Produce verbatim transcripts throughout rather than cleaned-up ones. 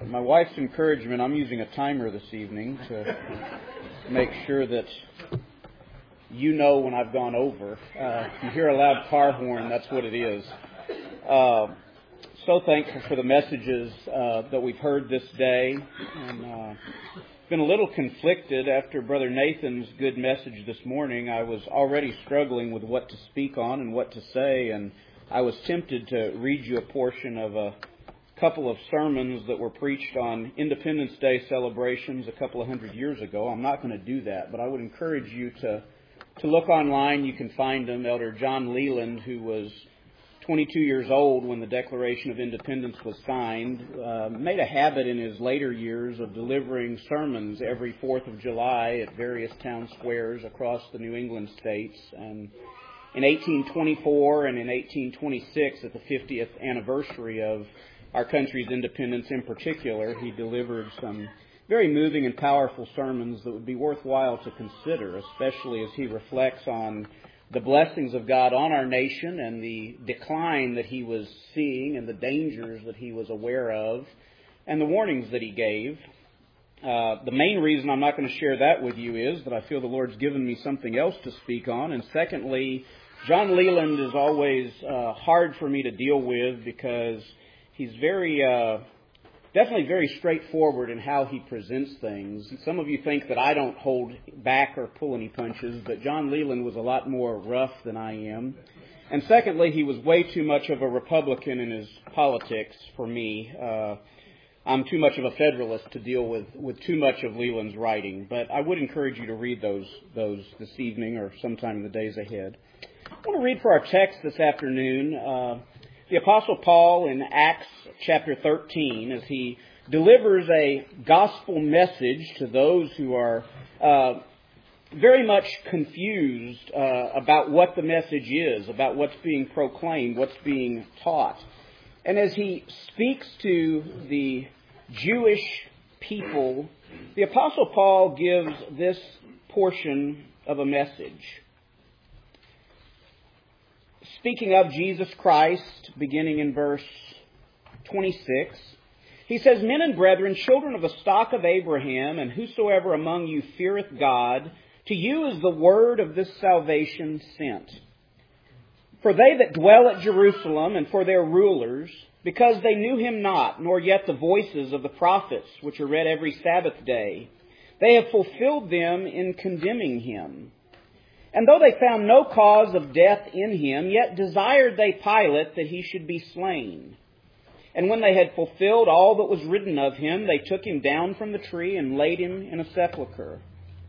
my wife's encouragement, I'm using a timer this evening to make sure that you know when I've gone over. Uh, if you hear a loud car horn, that's what it is. Uh, so thankful for the messages uh, that we've heard this day. And uh, been a little conflicted after Brother Nathan's good message this morning. I was already struggling with what to speak on and what to say, and I was tempted to read you a portion of a couple of sermons that were preached on Independence Day celebrations a couple of hundred years ago. I'm not going to do that, but I would encourage you to to look online. You can find them. Elder John Leland, who was twenty-two years old when the Declaration of Independence was signed, uh, made a habit in his later years of delivering sermons every fourth of July at various town squares across the New England states. And in eighteen twenty-four and in eighteen twenty-six, at the fiftieth anniversary of our country's independence in particular, he delivered some very moving and powerful sermons that would be worthwhile to consider, especially as he reflects on the blessings of God on our nation and the decline that he was seeing and the dangers that he was aware of and the warnings that he gave. Uh, the main reason I'm not going to share that with you is that I feel the Lord's given me something else to speak on. And secondly, John Leland is always uh, hard for me to deal with because he's very, uh, definitely very straightforward in how he presents things. Some of you think that I don't hold back or pull any punches, but John Leland was a lot more rough than I am. And secondly, he was way too much of a Republican in his politics for me. Uh, I'm too much of a Federalist to deal with, with too much of Leland's writing. But I would encourage you to read those, those this evening or sometime in the days ahead. I want to read for our text this afternoon uh, the Apostle Paul in Acts chapter thirteen, as he delivers a gospel message to those who are uh, very much confused uh, about what the message is, about what's being proclaimed, what's being taught. And as he speaks to the Jewish people, the Apostle Paul gives this portion of a message. Speaking of Jesus Christ, beginning in verse twenty-six, he says, "Men and brethren, children of the stock of Abraham, and whosoever among you feareth God, to you is the word of this salvation sent. For they that dwell at Jerusalem, and for their rulers, because they knew him not, nor yet the voices of the prophets, which are read every Sabbath day, they have fulfilled them in condemning him. And though they found no cause of death in him, yet desired they Pilate that he should be slain. And when they had fulfilled all that was written of him, they took him down from the tree and laid him in a sepulchre.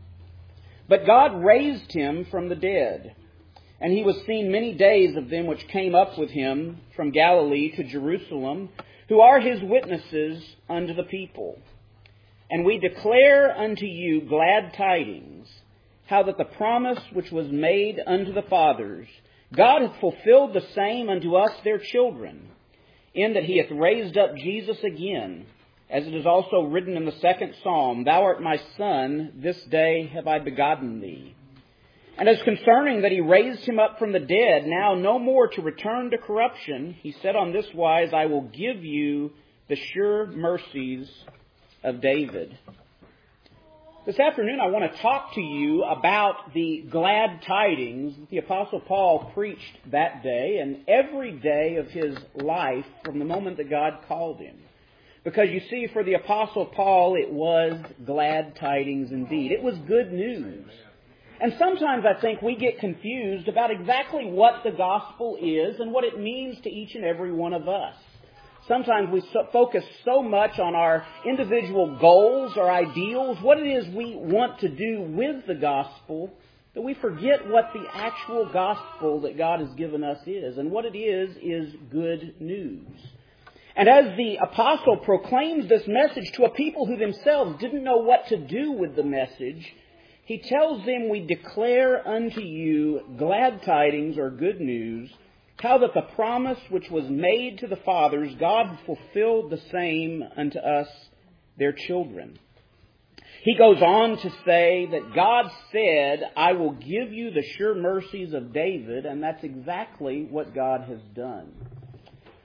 But God raised him from the dead, and he was seen many days of them which came up with him from Galilee to Jerusalem, who are his witnesses unto the people. And we declare unto you glad tidings, how that the promise which was made unto the fathers, God hath fulfilled the same unto us their children, in that he hath raised up Jesus again, as it is also written in the second psalm, Thou art my son, this day have I begotten thee. And as concerning that he raised him up from the dead, now no more to return to corruption, he said on this wise, I will give you the sure mercies of David." This afternoon, I want to talk to you about the glad tidings that the Apostle Paul preached that day and every day of his life from the moment that God called him. Because you see, for the Apostle Paul, it was glad tidings indeed. It was good news. And sometimes I think we get confused about exactly what the gospel is and what it means to each and every one of us. Sometimes we so focus so much on our individual goals or ideals, what it is we want to do with the gospel, that we forget what the actual gospel that God has given us is. And what it is, is good news. And as the apostle proclaims this message to a people who themselves didn't know what to do with the message, he tells them, we declare unto you glad tidings or good news, how that the promise which was made to the fathers, God fulfilled the same unto us, their children. He goes on to say that God said, I will give you the sure mercies of David, and that's exactly what God has done.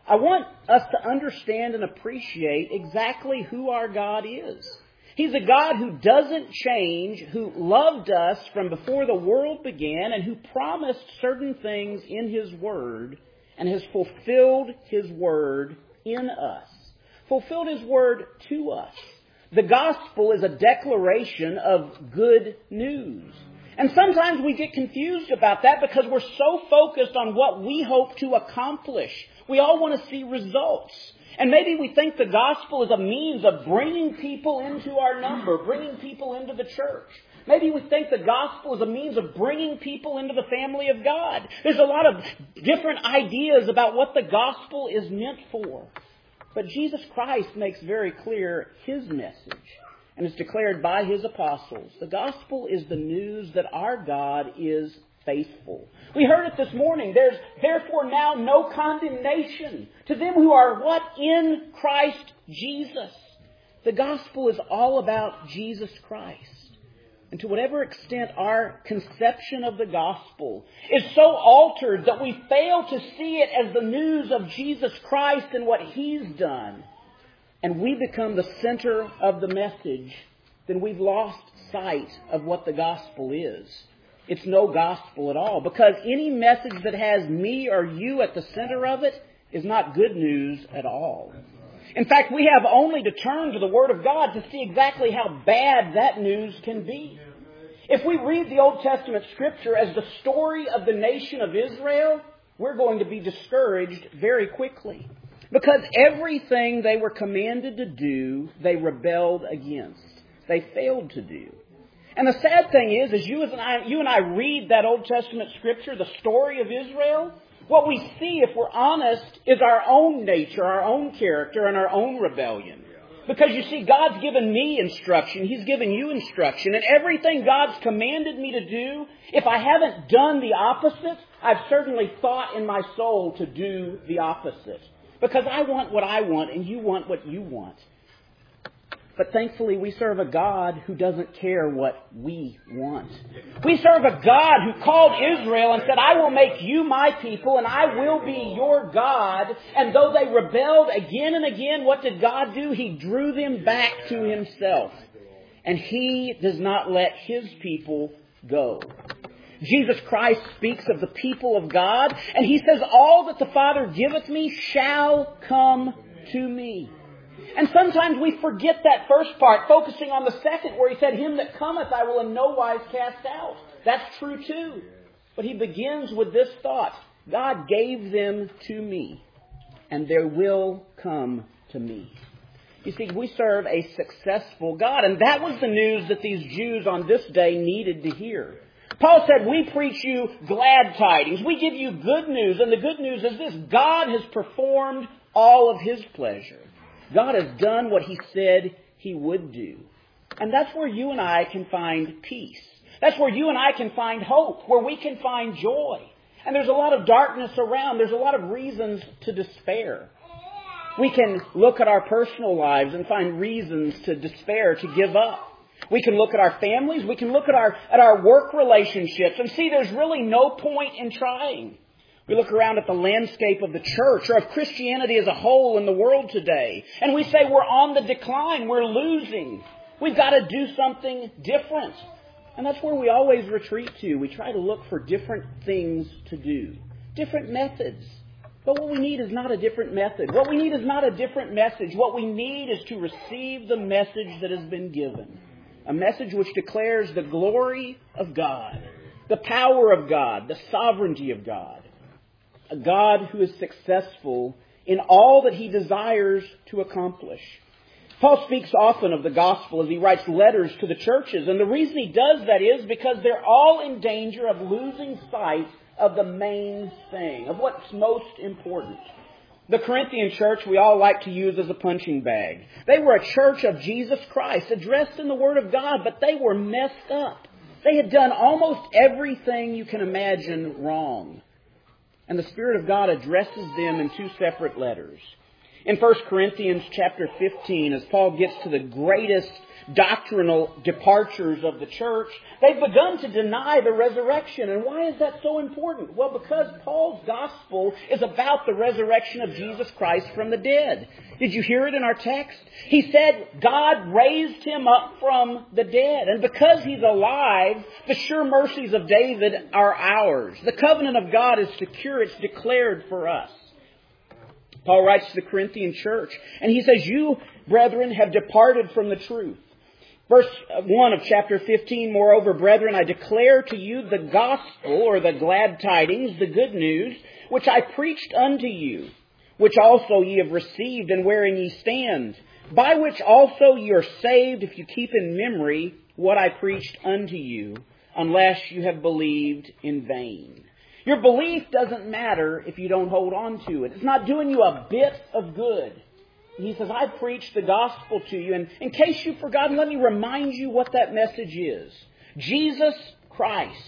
I want us to understand and appreciate exactly who our God is. He's a God who doesn't change, who loved us from before the world began, and who promised certain things in His Word and has fulfilled His Word in us, fulfilled His Word to us. The gospel is a declaration of good news. And sometimes we get confused about that because we're so focused on what we hope to accomplish. We all want to see results. And maybe we think the gospel is a means of bringing people into our number, bringing people into the church. Maybe we think the gospel is a means of bringing people into the family of God. There's a lot of different ideas about what the gospel is meant for. But Jesus Christ makes very clear His message. And it's declared by His apostles. The gospel is the news that our God is faithful. We heard it this morning. There's therefore now no condemnation to them who are what? In Christ Jesus. The gospel is all about Jesus Christ. And to whatever extent our conception of the gospel is so altered that we fail to see it as the news of Jesus Christ and what He's done, and we become the center of the message, then we've lost sight of what the gospel is. It's no gospel at all, because any message that has me or you at the center of it is not good news at all. In fact, we have only to turn to the Word of God to see exactly how bad that news can be. If we read the Old Testament Scripture as the story of the nation of Israel, we're going to be discouraged very quickly. Because everything they were commanded to do, they rebelled against. They failed to do. And the sad thing is, as you and I, you and I read that Old Testament Scripture, the story of Israel, what we see, if we're honest, is our own nature, our own character, and our own rebellion. Because you see, God's given me instruction. He's given you instruction. And everything God's commanded me to do, if I haven't done the opposite, I've certainly thought in my soul to do the opposite. Because I want what I want and you want what you want. But thankfully we serve a God who doesn't care what we want. We serve a God who called Israel and said, I will make you my people and I will be your God. And though they rebelled again and again, what did God do? He drew them back to Himself. And He does not let His people go. Jesus Christ speaks of the people of God, and He says, all that the Father giveth me shall come to me. And sometimes we forget that first part, focusing on the second, where He said, him that cometh I will in no wise cast out. That's true too. But He begins with this thought, God gave them to me, and they will come to me. You see, we serve a successful God, and that was the news that these Jews on this day needed to hear. Paul said, we preach you glad tidings. We give you good news. And the good news is this. God has performed all of His pleasure. God has done what He said He would do. And that's where you and I can find peace. That's where you and I can find hope, where we can find joy. And there's a lot of darkness around. There's a lot of reasons to despair. We can look at our personal lives and find reasons to despair, to give up. We can look at our families. We can look at our at our work relationships and see there's really no point in trying. We look around at the landscape of the church or of Christianity as a whole in the world today, and we say we're on the decline. We're losing. We've got to do something different. And that's where we always retreat to. We try to look for different things to do, different methods. But what we need is not a different method. What we need is not a different message. What we need is to receive the message that has been given. A message which declares the glory of God, the power of God, the sovereignty of God. A God who is successful in all that He desires to accomplish. Paul speaks often of the gospel as he writes letters to the churches. And the reason he does that is because they're all in danger of losing sight of the main thing, of what's most important. The Corinthian church we all like to use as a punching bag. They were a church of Jesus Christ, addressed in the Word of God, but they were messed up. They had done almost everything you can imagine wrong. And the Spirit of God addresses them in two separate letters. In First Corinthians chapter fifteen, as Paul gets to the greatest doctrinal departures of the church, they've begun to deny the resurrection. And why is that so important? Well, because Paul's gospel is about the resurrection of Jesus Christ from the dead. Did you hear it in our text? He said God raised him up from the dead. And because he's alive, the sure mercies of David are ours. The covenant of God is secure. It's declared for us. Paul writes to the Corinthian church, and he says, you, brethren, have departed from the truth. Verse one of chapter fifteen, moreover, brethren, I declare to you the gospel, or the glad tidings, the good news, which I preached unto you, which also ye have received, and wherein ye stand, by which also ye are saved, if you keep in memory what I preached unto you, unless you have believed in vain. Your belief doesn't matter if you don't hold on to it. It's not doing you a bit of good. He says, I preached the gospel to you. And in case you've forgotten, let me remind you what that message is. Jesus Christ.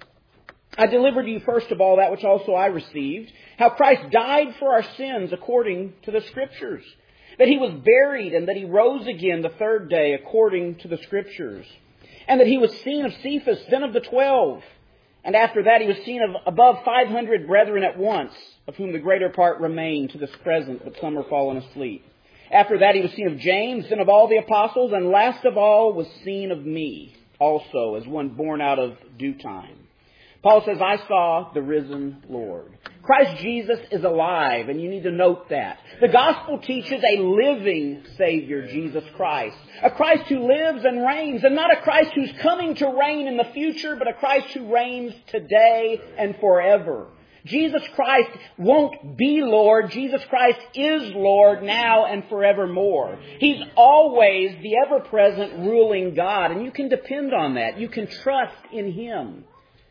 I delivered to you first of all that which also I received. How Christ died for our sins according to the Scriptures. That He was buried and that He rose again the third day according to the Scriptures. And that He was seen of Cephas, then of the twelve. And after that He was seen of above five hundred brethren at once, of whom the greater part remain to this present, but some are fallen asleep. After that He was seen of James, then of all the apostles, and last of all was seen of me, also, as one born out of due time. Paul says, I saw the risen Lord. Christ Jesus is alive, and you need to note that. The gospel teaches a living Savior, Jesus Christ. A Christ who lives and reigns, and not a Christ who's coming to reign in the future, but a Christ who reigns today and forever. Jesus Christ won't be Lord. Jesus Christ is Lord now and forevermore. He's always the ever-present ruling God, and you can depend on that. You can trust in Him.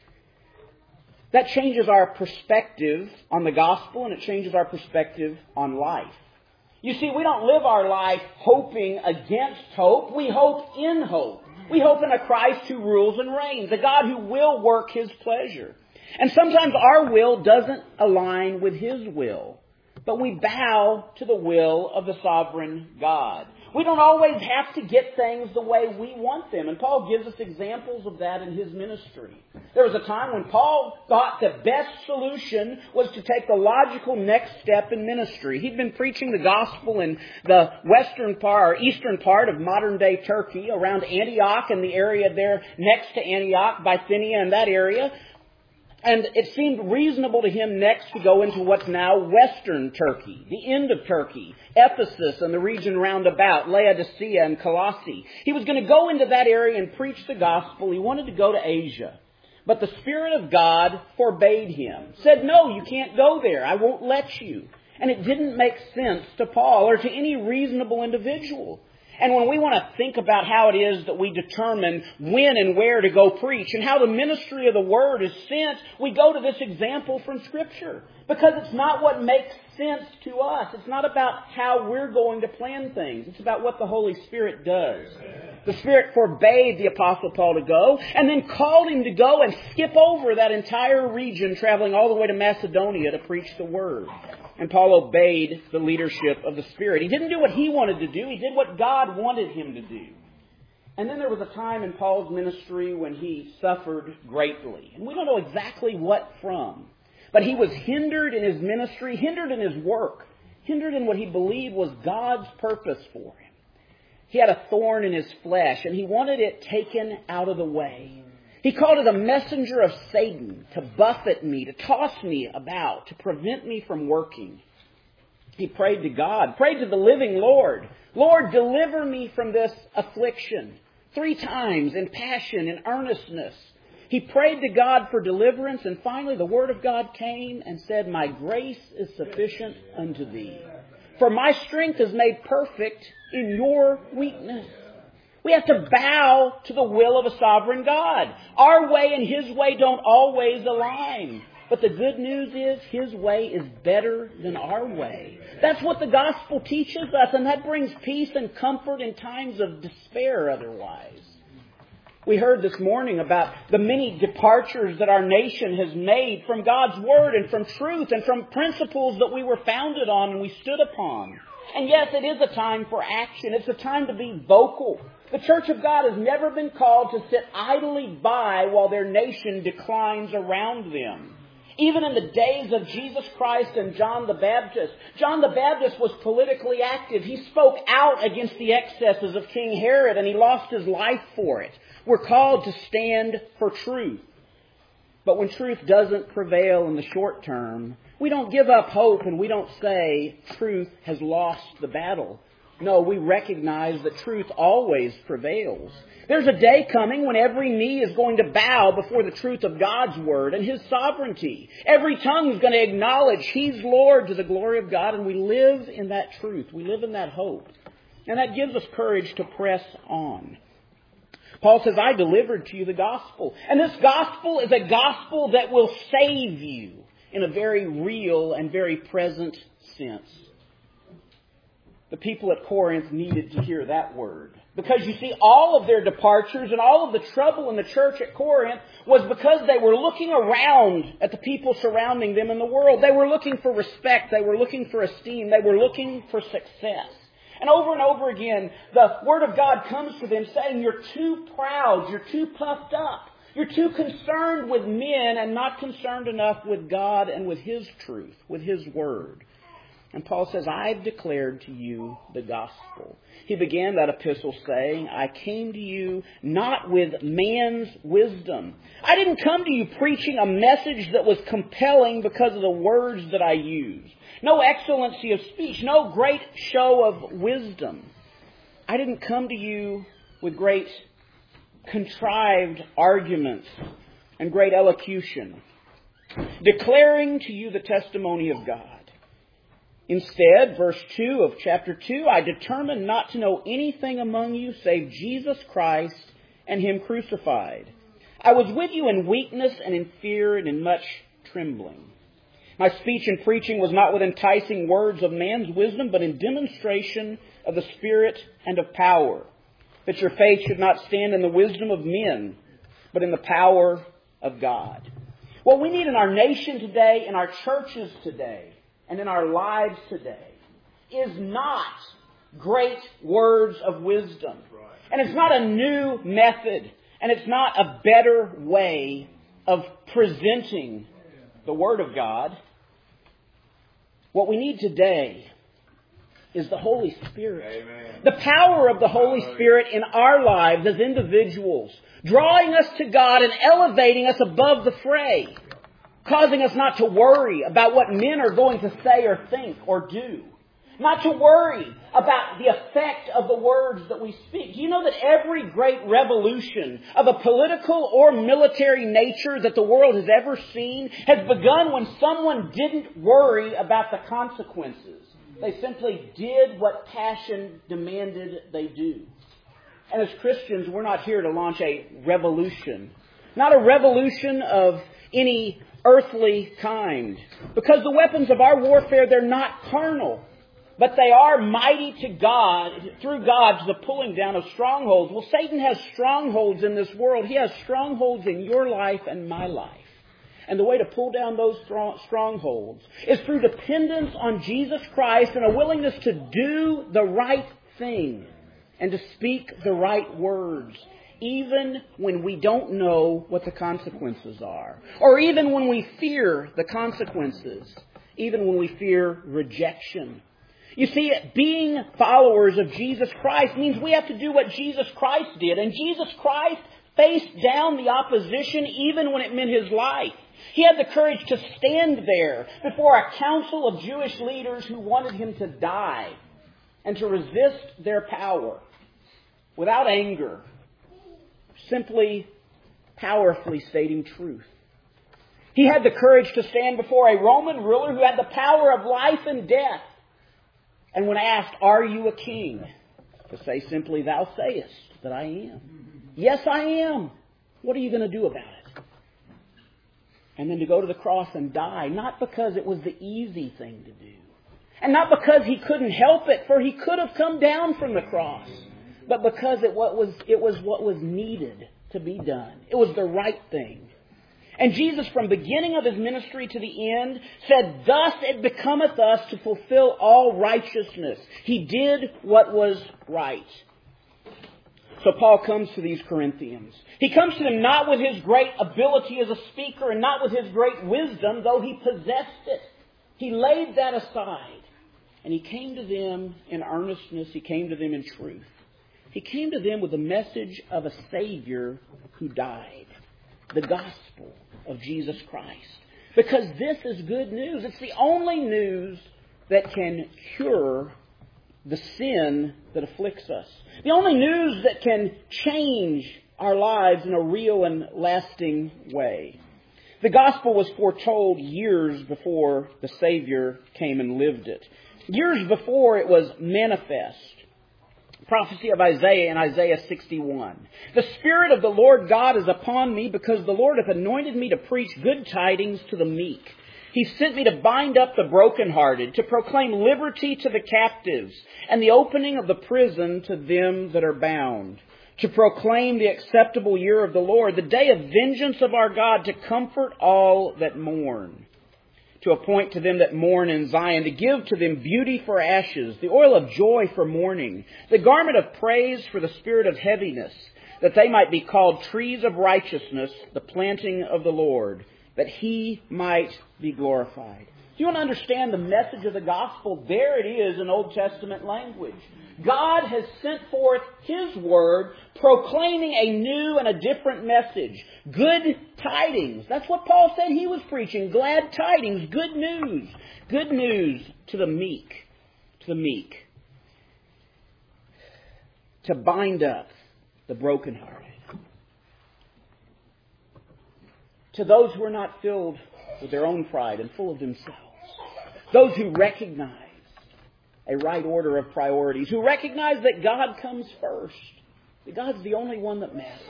That changes our perspective on the gospel, and it changes our perspective on life. You see, we don't live our life hoping against hope. We hope in hope. We hope in a Christ who rules and reigns, a God who will work His pleasure. And sometimes our will doesn't align with His will, but we bow to the will of the sovereign God. We don't always have to get things the way we want them. And Paul gives us examples of that in his ministry. There was a time when Paul thought the best solution was to take the logical next step in ministry. He'd been preaching the gospel in the western part, or eastern part of modern-day Turkey, around Antioch and the area there next to Antioch, Bithynia and that area. And it seemed reasonable to him next to go into what's now Western Turkey, the end of Turkey, Ephesus and the region round about, Laodicea and Colossae. He was going to go into that area and preach the gospel. He wanted to go to Asia. But the Spirit of God forbade him, said, no, you can't go there. I won't let you. And it didn't make sense to Paul or to any reasonable individual. And when we want to think about how it is that we determine when and where to go preach and how the ministry of the Word is sent, we go to this example from Scripture. Because it's not what makes sense to us. It's not about how we're going to plan things. It's about what the Holy Spirit does. The Spirit forbade the Apostle Paul to go and then called him to go and skip over that entire region, traveling all the way to Macedonia to preach the Word. And Paul obeyed the leadership of the Spirit. He didn't do what he wanted to do. He did what God wanted him to do. And then there was a time in Paul's ministry when he suffered greatly. And we don't know exactly what from. But he was hindered in his ministry, hindered in his work, hindered in what he believed was God's purpose for him. He had a thorn in his flesh, and he wanted it taken out of the way. He called it a messenger of Satan to buffet me, to toss me about, to prevent me from working. He prayed to God, prayed to the living Lord. Lord, deliver me from this affliction. Three times in passion, in earnestness. He prayed to God for deliverance, and finally the Word of God came and said, my grace is sufficient unto thee. For my strength is made perfect in your weakness. We have to bow to the will of a sovereign God. Our way and His way don't always align. But the good news is His way is better than our way. That's what the gospel teaches us, and that brings peace and comfort in times of despair otherwise. We heard this morning about the many departures that our nation has made from God's Word and from truth and from principles that we were founded on and we stood upon. And yes, it is a time for action. It's a time to be vocal. The Church of God has never been called to sit idly by while their nation declines around them. Even in the days of Jesus Christ and John the Baptist, John the Baptist was politically active. He spoke out against the excesses of King Herod, and he lost his life for it. We're called to stand for truth. But when truth doesn't prevail in the short term, we don't give up hope and we don't say truth has lost the battle. No, we recognize that truth always prevails. There's a day coming when every knee is going to bow before the truth of God's Word and His sovereignty. Every tongue is going to acknowledge He's Lord to the glory of God, and we live in that truth. We live in that hope. And that gives us courage to press on. Paul says, I delivered to you the gospel. And this gospel is a gospel that will save you in a very real and very present sense. The people at Corinth needed to hear that word. Because you see, all of their departures and all of the trouble in the church at Corinth was because they were looking around at the people surrounding them in the world. They were looking for respect. They were looking for esteem. They were looking for success. And over and over again, the Word of God comes to them saying, you're too proud. You're too puffed up. You're too concerned with men and not concerned enough with God and with His truth, with His Word. And Paul says, I've declared to you the gospel. He began that epistle saying, I came to you not with man's wisdom. I didn't come to you preaching a message that was compelling because of the words that I used. No excellency of speech, no great show of wisdom. I didn't come to you with great contrived arguments and great elocution, declaring to you the testimony of God. Instead, verse two of chapter two, I determined not to know anything among you save Jesus Christ and Him crucified. I was with you in weakness and in fear and in much trembling. My speech and preaching was not with enticing words of man's wisdom, but in demonstration of the Spirit and of power, that your faith should not stand in the wisdom of men, but in the power of God. What we need in our nation today, in our churches today, and in our lives today is not great words of wisdom. And it's not a new method. And it's not a better way of presenting the Word of God. What we need today is the Holy Spirit. Amen. The power of the Holy Spirit in our lives as individuals, drawing us to God and elevating us above the fray. Causing us not to worry about what men are going to say or think or do. Not to worry about the effect of the words that we speak. Do you know that every great revolution of a political or military nature that the world has ever seen has begun when someone didn't worry about the consequences? They simply did what passion demanded they do. And as Christians, we're not here to launch a revolution. Not a revolution of any earthly kind. Because the weapons of our warfare, they're not carnal. But they are mighty to God, through God, to the pulling down of strongholds. Well, Satan has strongholds in this world. He has strongholds in your life and my life. And the way to pull down those strongholds is through dependence on Jesus Christ and a willingness to do the right thing and to speak the right words. Even when we don't know what the consequences are. Or even when we fear the consequences. Even when we fear rejection. You see, being followers of Jesus Christ means we have to do what Jesus Christ did. And Jesus Christ faced down the opposition even when it meant His life. He had the courage to stand there before a council of Jewish leaders who wanted Him to die. And to resist their power. Without anger. Simply, powerfully stating truth. He had the courage to stand before a Roman ruler who had the power of life and death. And when asked, are you a king? To say simply, thou sayest that I am. Yes, I am. What are you going to do about it? And then to go to the cross and die, not because it was the easy thing to do. And not because He couldn't help it, for He could have come down from the cross. But because it was, it was what was needed to be done. It was the right thing. And Jesus, from beginning of His ministry to the end, said, "Thus it becometh us to fulfill all righteousness." He did what was right. So Paul comes to these Corinthians. He comes to them not with his great ability as a speaker and not with his great wisdom, though he possessed it. He laid that aside. And he came to them in earnestness. He came to them in truth. He came to them with the message of a Savior who died. The gospel of Jesus Christ. Because this is good news. It's the only news that can cure the sin that afflicts us. The only news that can change our lives in a real and lasting way. The gospel was foretold years before the Savior came and lived it. Years before it was manifest. Prophecy of Isaiah in Isaiah sixty-one. "The Spirit of the Lord God is upon me, because the Lord hath anointed me to preach good tidings to the meek. He sent me to bind up the brokenhearted, to proclaim liberty to the captives, and the opening of the prison to them that are bound, to proclaim the acceptable year of the Lord, the day of vengeance of our God, to comfort all that mourn, to appoint to them that mourn in Zion, to give to them beauty for ashes, the oil of joy for mourning, the garment of praise for the spirit of heaviness, that they might be called trees of righteousness, the planting of the Lord, that He might be glorified." Do you want to understand the message of the gospel? There it is in Old Testament language. God has sent forth His word, proclaiming a new and a different message. Good tidings. That's what Paul said he was preaching. Glad tidings. Good news. Good news to the meek. To the meek. To bind up the brokenhearted. To those who are not filled with their own pride and full of themselves. Those who recognize a right order of priorities. Who recognize that God comes first. That God's the only one that matters.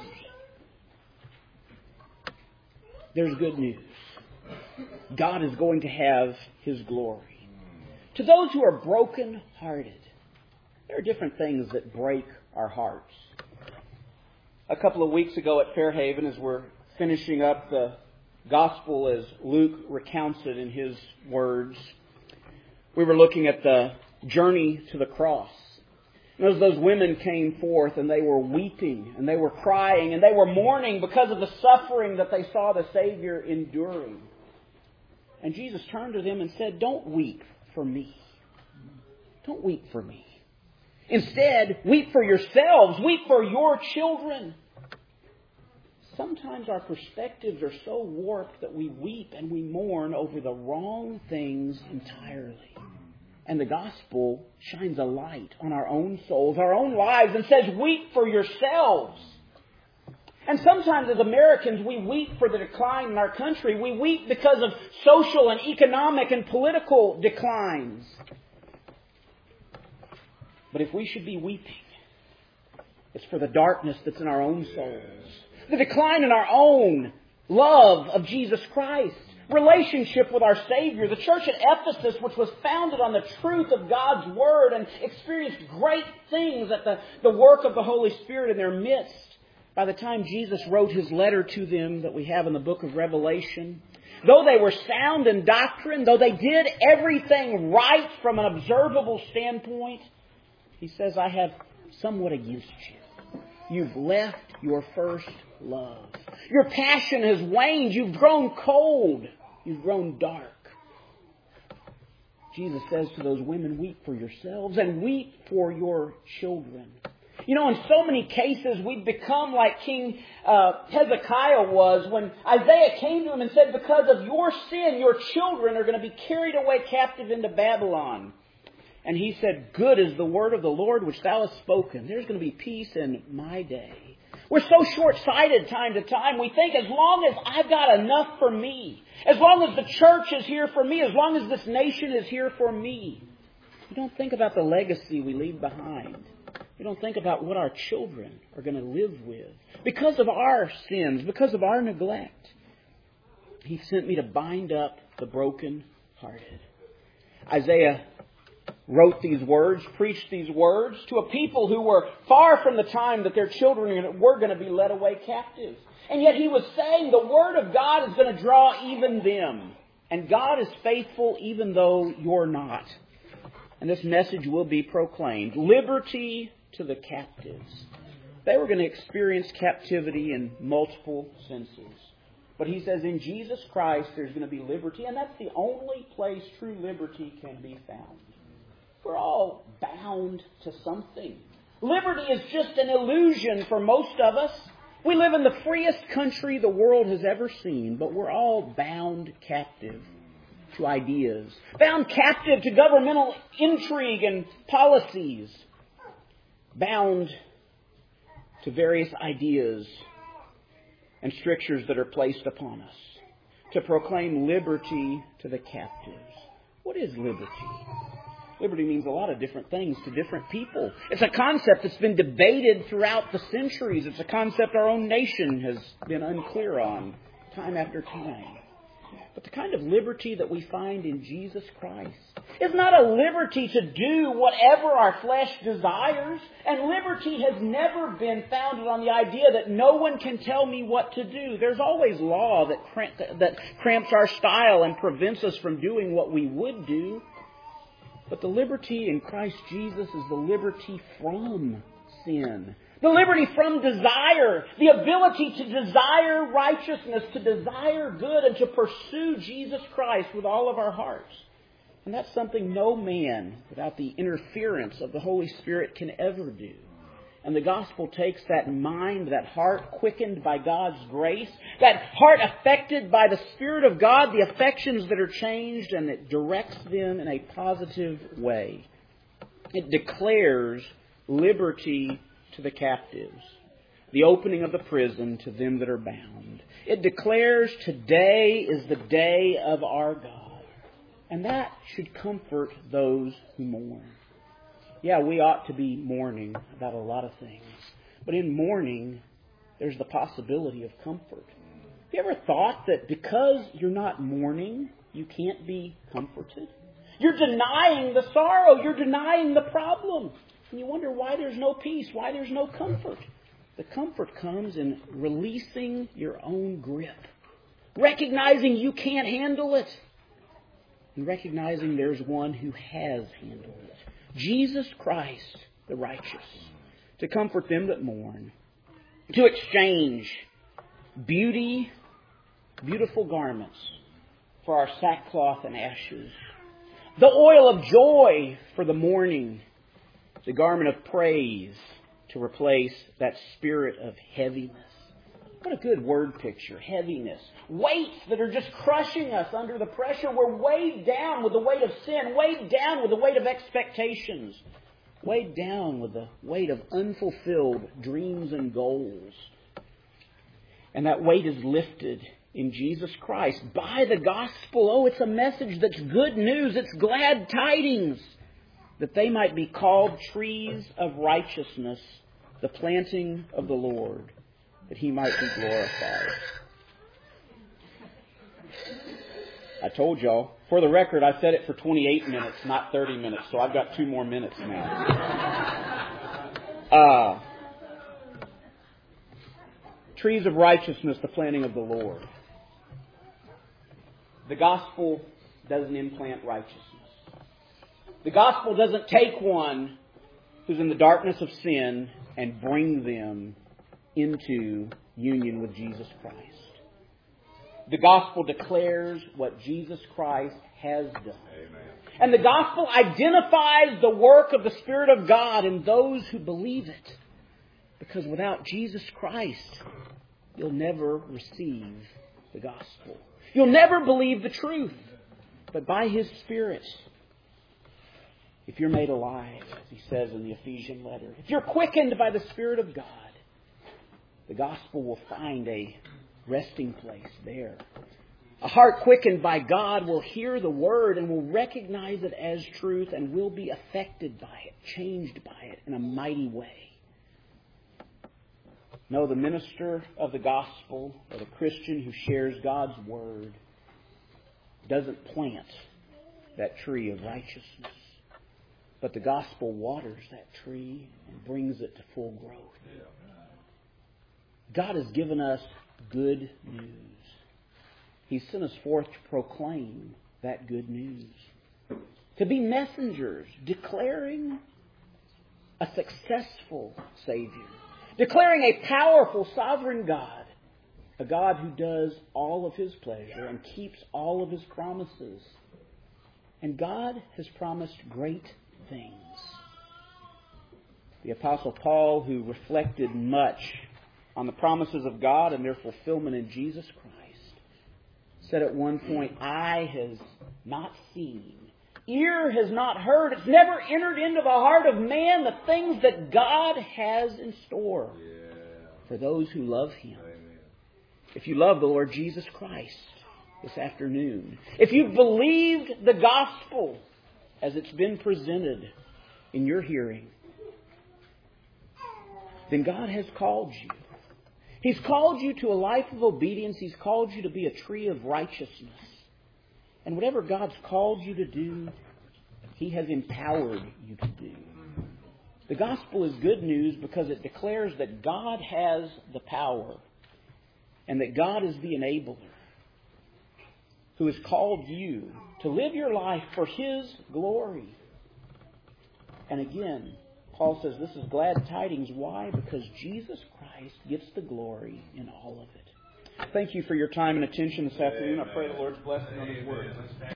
There's good news. God is going to have His glory. To those who are broken-hearted, there are different things that break our hearts. A couple of weeks ago at Fairhaven, as we're finishing up the gospel as Luke recounts it in his words, we were looking at the journey to the cross. And as those women came forth and they were weeping and they were crying and they were mourning because of the suffering that they saw the Savior enduring. And Jesus turned to them and said, "Don't weep for me. Don't weep for me. Instead, weep for yourselves. Weep for your children." Sometimes our perspectives are so warped that we weep and we mourn over the wrong things entirely. And the gospel shines a light on our own souls, our own lives, and says, weep for yourselves. And sometimes as Americans, we weep for the decline in our country. We weep because of social and economic and political declines. But if we should be weeping, it's for the darkness that's in our own souls. The decline in our own love of Jesus Christ. Relationship with our Savior. The church at Ephesus, which was founded on the truth of God's Word and experienced great things at the, the work of the Holy Spirit in their midst. By the time Jesus wrote His letter to them that we have in the book of Revelation, though they were sound in doctrine, though they did everything right from an observable standpoint, He says, "I have somewhat against you. You've left your first love. Your passion has waned. You've grown cold. You've grown dark." Jesus says to those women, weep for yourselves and weep for your children. You know, in so many cases, we've become like King uh, Hezekiah was when Isaiah came to him and said, "Because of your sin, your children are going to be carried away captive into Babylon." And he said, "Good is the word of the Lord which thou hast spoken. There's going to be peace in my day." We're so short-sighted time to time. We think as long as I've got enough for me, as long as the church is here for me, as long as this nation is here for me, we don't think about the legacy we leave behind. We don't think about what our children are going to live with. Because of our sins, because of our neglect, He sent me to bind up the broken-hearted. Isaiah wrote these words, preached these words to a people who were far from the time that their children were going to be led away captive. And yet he was saying the Word of God is going to draw even them. And God is faithful even though you're not. And this message will be proclaimed. Liberty to the captives. They were going to experience captivity in multiple senses. But he says in Jesus Christ there's going to be liberty. And that's the only place true liberty can be found. We're all bound to something. Liberty is just an illusion for most of us. We live in the freest country the world has ever seen, but we're all bound captive to ideas. Bound captive to governmental intrigue and policies. Bound to various ideas and strictures that are placed upon us. To proclaim liberty to the captives. What is liberty? Liberty means a lot of different things to different people. It's a concept that's been debated throughout the centuries. It's a concept our own nation has been unclear on time after time. But the kind of liberty that we find in Jesus Christ is not a liberty to do whatever our flesh desires. And liberty has never been founded on the idea that no one can tell me what to do. There's always law that cramp, that cramps our style and prevents us from doing what we would do. But the liberty in Christ Jesus is the liberty from sin. The liberty from desire. The ability to desire righteousness, to desire good, and to pursue Jesus Christ with all of our hearts. And that's something no man, without the interference of the Holy Spirit, can ever do. And the gospel takes that mind, that heart quickened by God's grace, that heart affected by the Spirit of God, the affections that are changed, and it directs them in a positive way. It declares liberty to the captives, the opening of the prison to them that are bound. It declares today is the day of our God. And that should comfort those who mourn. Yeah, we ought to be mourning about a lot of things. But in mourning, there's the possibility of comfort. Have you ever thought that because you're not mourning, you can't be comforted? You're denying the sorrow. You're denying the problem. And you wonder why there's no peace, why there's no comfort. The comfort comes in releasing your own grip. Recognizing you can't handle it. And recognizing there's one who has handled it. Jesus Christ, the righteous, to comfort them that mourn, to exchange beauty, beautiful garments for our sackcloth and ashes, the oil of joy for the mourning, the garment of praise to replace that spirit of heaviness. What a good word picture, heaviness. Weights that are just crushing us under the pressure. We're weighed down with the weight of sin, weighed down with the weight of expectations, weighed down with the weight of unfulfilled dreams and goals. And that weight is lifted in Jesus Christ by the gospel. Oh, it's a message that's good news. It's glad tidings that they might be called trees of righteousness, the planting of the Lord, that He might be glorified. I told y'all, for the record, I said it for twenty-eight minutes, not thirty minutes, so I've got two more minutes now. Uh, trees of righteousness, the planting of the Lord. The gospel doesn't implant righteousness. The gospel doesn't take one who's in the darkness of sin and bring them into union with Jesus Christ. The gospel declares what Jesus Christ has done. Amen. And the gospel identifies the work of the Spirit of God in those who believe it. Because without Jesus Christ, you'll never receive the gospel. You'll never believe the truth. But by His Spirit, if you're made alive, as he says in the Ephesian letter, if you're quickened by the Spirit of God, the gospel will find a resting place there. A heart quickened by God will hear the word and will recognize it as truth and will be affected by it, changed by it in a mighty way. No, the minister of the gospel or the Christian who shares God's word doesn't plant that tree of righteousness. But the gospel waters that tree and brings it to full growth. God has given us good news. He sent us forth to proclaim that good news. To be messengers, declaring a successful Savior. Declaring a powerful, sovereign God. A God who does all of His pleasure and keeps all of His promises. And God has promised great things. The Apostle Paul, who reflected much on the promises of God and their fulfillment in Jesus Christ, said at one point, eye has not seen, ear has not heard, it's never entered into the heart of man the things that God has in store yeah. for those who love Him. Amen. If you love the Lord Jesus Christ this afternoon, if you've believed the gospel as it's been presented in your hearing, then God has called you. He's called you to a life of obedience. He's called you to be a tree of righteousness. And whatever God's called you to do, He has empowered you to do. The gospel is good news because it declares that God has the power and that God is the enabler who has called you to live your life for His glory. And again, Paul says this is glad tidings. Why? Because Jesus Christ gets the glory in all of it. Thank you for your time and attention this afternoon. I pray the Lord's blessing on His word.